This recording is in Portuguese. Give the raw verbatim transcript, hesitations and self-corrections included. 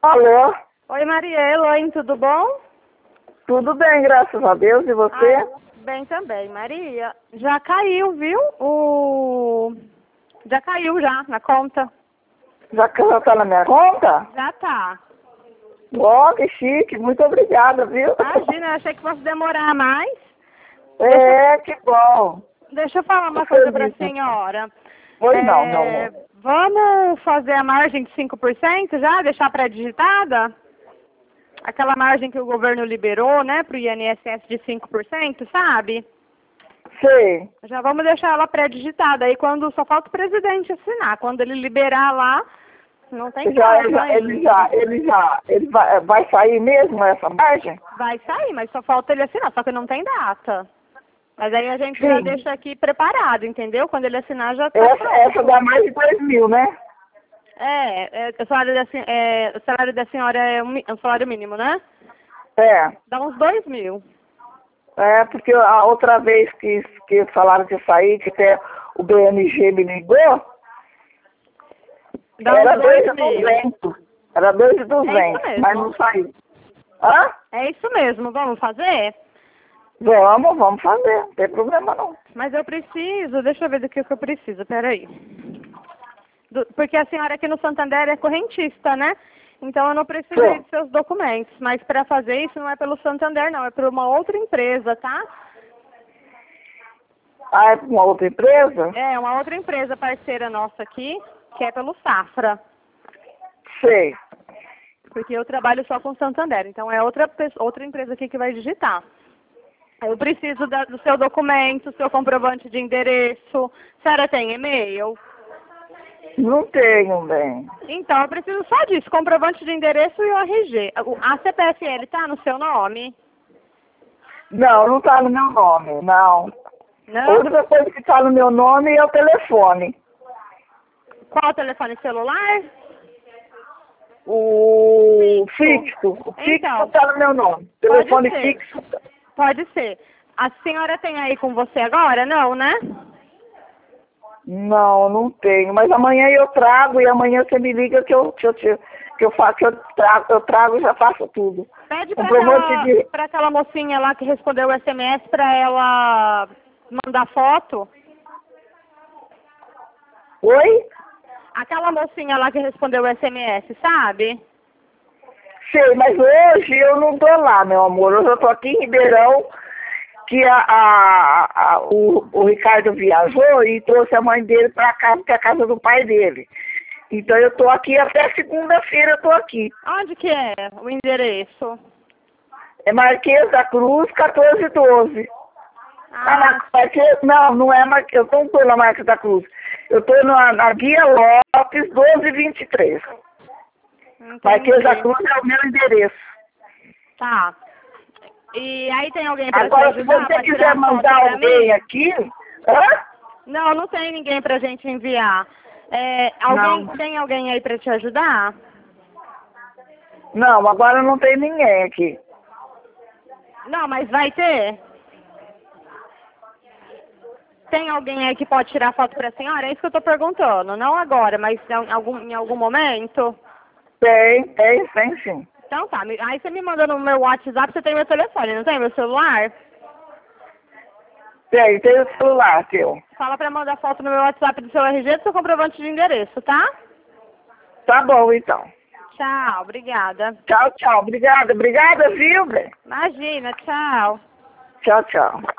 Alô? Oi, Maria Elaine, tudo bom? Tudo bem, graças a Deus. E você? Ah, bem também, Maria. Já caiu, viu? O... Já caiu já na conta. Já que já tá na minha conta? Já tá. Ó, que chique. Muito obrigada, viu? Imagina, eu achei que fosse demorar mais. É, que bom. Deixa eu falar uma Tô coisa pra feliz. senhora. Pois não, É, meu amor. Vamos fazer a margem de cinco por cento já? Deixar pré-digitada? Aquela margem que o governo liberou, né, pro I N S S de cinco por cento, sabe? Sei. Já vamos deixar ela pré-digitada. Aí quando só falta o presidente assinar. Quando ele liberar lá, não tem Já, como já, ele ainda. já, ele já, ele vai, vai sair mesmo essa margem? Vai sair, mas só falta ele assinar, só que não tem data. Mas aí a gente Sim. já deixa aqui preparado, entendeu? Quando ele assinar já tá Essa, pronto. essa dá mais de dois mil, né? É, é, o, salário da, sen- é, o salário da senhora é um, mi- é um salário mínimo, né? É. Dá uns dois mil. É, porque a outra vez que, que falaram que sair, que até o B N G me ligou, Dá era uns dois dois e mil. duzentos. Era dois e É isso duzentos, mesmo. mas não saiu. Hã? É isso mesmo, vamos fazer? Vamos, vamos fazer, não tem problema não. Mas eu preciso, deixa eu ver do que que eu preciso, peraí. Do, porque a senhora aqui no Santander é correntista, né? Então eu não precisei Sim. dos seus documentos. Mas para fazer isso não é pelo Santander, não. É por uma outra empresa, tá? Ah, é para uma outra empresa? É, uma outra empresa parceira nossa aqui, que é pelo Safra. Sei. Porque eu trabalho só com Santander. Então é outra, pe- outra empresa aqui que vai digitar. Eu preciso da- do seu documento, seu comprovante de endereço. A senhora tem e-mail? Não tenho, bem. Então, eu preciso só disso, comprovante de endereço e o R G. O- A C P F L tá no seu nome? Não, não está no meu nome, não. A Não? única coisa que está no meu nome é o telefone. Qual o telefone celular? O fixo. O fixo Então, está no meu nome. pode Telefone ser. fixo. Pode ser. A senhora tem aí com você agora? Não, né? Não, não tenho. Mas amanhã eu trago e amanhã você me liga que eu, que eu, te- que eu faço, que eu trago, eu trago e já faço tudo. Pede para Comprovante aquela, de. pra aquela mocinha lá que respondeu o S M S para ela mandar foto. Oi? Aquela mocinha lá que respondeu o S M S, sabe? Sei, mas hoje eu não tô lá, meu amor. Hoje eu tô aqui em Ribeirão, que a, a, a- o, o Ricardo viajou e trouxe a mãe dele pra casa, que é a casa do pai dele. Então eu tô aqui até segunda-feira, eu tô aqui. Onde que é o endereço? É Marquês da Cruz, quatorze e doze. Ah, Ah, na, Marquês, não, não é Marquês, eu não tô na Marquês da Cruz. Eu tô na, na Guia Lopes, doze e vinte e três. Marquês da entendi. Cruz é o meu endereço. Tá. E aí tem alguém para te Agora, se ajudar você para quiser tirar foto mandar para alguém mim? aqui, hã? Não, não tem ninguém pra gente enviar. É, alguém, Não. tem alguém aí para te ajudar? Não, agora não tem ninguém aqui. Não, mas vai ter? Tem alguém aí que pode tirar foto pra senhora? É isso que eu tô perguntando. Não agora, mas em algum, em algum momento? Tem, tem, tem sim. Então tá. me- Aí você me manda no meu WhatsApp, você tem meu telefone, não tem meu celular? Tem, tem o celular teu. Fala pra mandar foto no meu WhatsApp do seu R G e do seu comprovante de endereço, tá? Tá bom, então. Tchau, obrigada. Tchau, tchau. Obrigada, obrigada, viu, bem? Imagina, tchau. Tchau, tchau.